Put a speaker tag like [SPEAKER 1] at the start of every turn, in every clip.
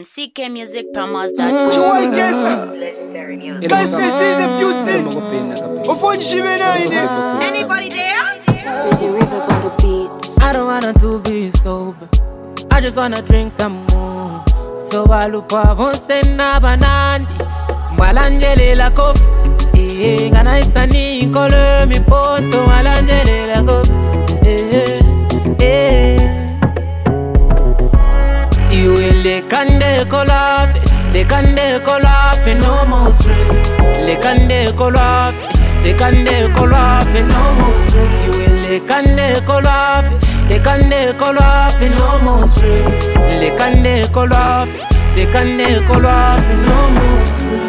[SPEAKER 1] ckmusicpromos.com.
[SPEAKER 2] Joy Gangsta.
[SPEAKER 3] Legendary music.
[SPEAKER 2] Gangsta is the beauty. Ufoni shimena
[SPEAKER 3] Anybody there?
[SPEAKER 4] Squeezy River on the beats.
[SPEAKER 5] I don't wanna to be sober, I just wanna drink some more. So I look for Vonsena Banandi Malangele la kofi. Ngana isani inkolo mi poto Malangele la kofi. Le kande kolafe, le kande kolafe, no more stress. Le kande kolafe, le kande kolafe, no more stress. Le kande kolafe, le kande kolafe, no more stress. Le kande kolafe, le kande kolafe, no more stress.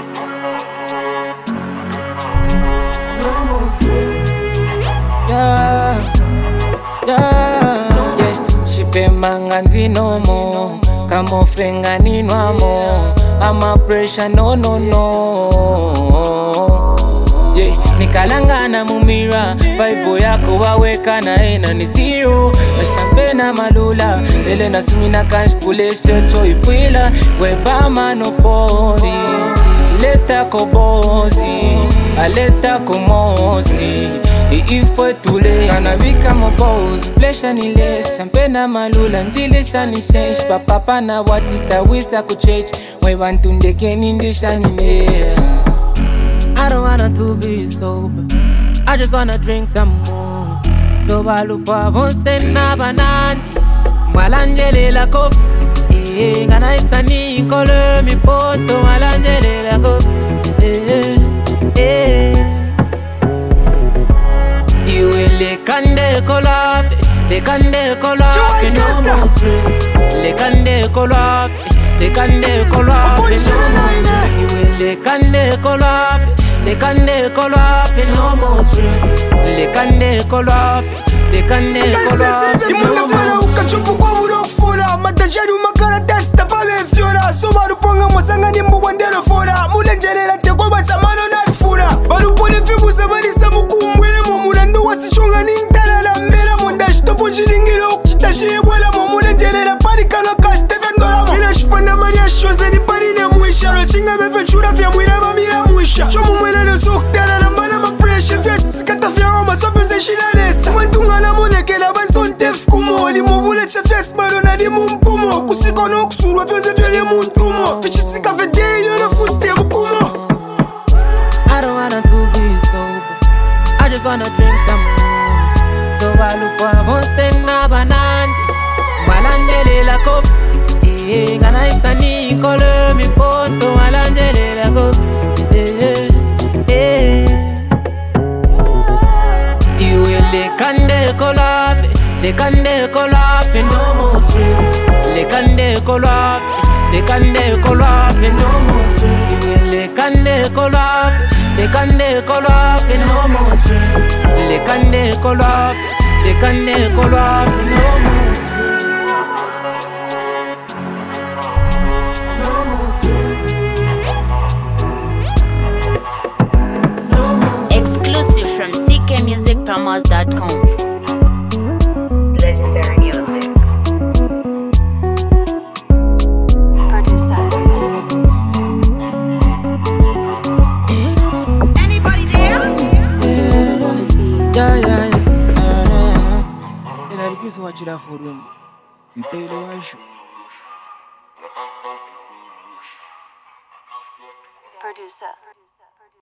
[SPEAKER 5] No more stress. Yeah. Shipe manganzi no more. Kamo fenga ninwamo, I'm a pressure no. Yeah, nikalanga na mumira, vibe yako waweka na ena ni zero. Mashambe na malula, lele na sumina cash puleshe choi pwila. Webama no poli, leta kobozi, aleta komozi. Ifwe tule, kanabika mobozi, plesha nile. Champe na malula, ndilisha ni change. Papa na watita wisa kuchech. Webantu ndeke nindisha nile. I don't wanna to be sober, I just wanna drink some more. So I look for Vonsena Banandi Malangele la kofi. Ngana isani inkolo mi poto Malangele la kofi. Le kande kolafe, le kande kolafe, no more stress. Le kande kolafe, le kande kolafe, no more stress. Le kande kolafe, le kande kolafe, no more stress. Le kande kolafe, le kande kolafe, no more stress.
[SPEAKER 2] Ukachupu kwa ulokufula Matajari umakala testa pa mefyola Sumaru ponga mwasanga ni mwandelo fola Mulenjelela tekwa batamano na rufula Balupole fibu sabalisa mukumwele Mumulando wasichunga ni ntalala Mbela mondashi tofu jilingilo Chitashi ebwela Mulenjelela parikana ka Stephen Dolamo Mina shipanda maria shoze ni parine mwisha Rochinga befechura vya mwila mamila mwisha Chomu mwele no suktala Lambana mapreshe vya sikata vya roma Sopenze shilalesa Mwantunga na mulekela Bansontefu kumoli Mubule chefes malona di mumpumo Kusiko no kusurwa vyonze vyole muntumo Fichisika fede yona fuste mukumo.
[SPEAKER 5] I don't wanna to be sober, I just wanna drink some more. So I look for Vonsena Banandi Malangele la kofi. Ngana isani inkolo mi poto Malangele la kofi. Le kande kolafe, le kande kolafe, no more stress. Le kande kolafe, le kande kolafe, no more stress. Le kande kolafe, le kande kolafe, no more stress. Le kande kolafe, le kande kolafe, no more stress. No more stress. No more stress.
[SPEAKER 1] Exclusive from ckmusicpromos.com.
[SPEAKER 3] Legendary music.
[SPEAKER 4] Producer.
[SPEAKER 3] Anybody there?
[SPEAKER 4] Squeezy River on the beats.
[SPEAKER 5] Yeah. Ela requisa wachira forum. Mpele washu.
[SPEAKER 4] Producer.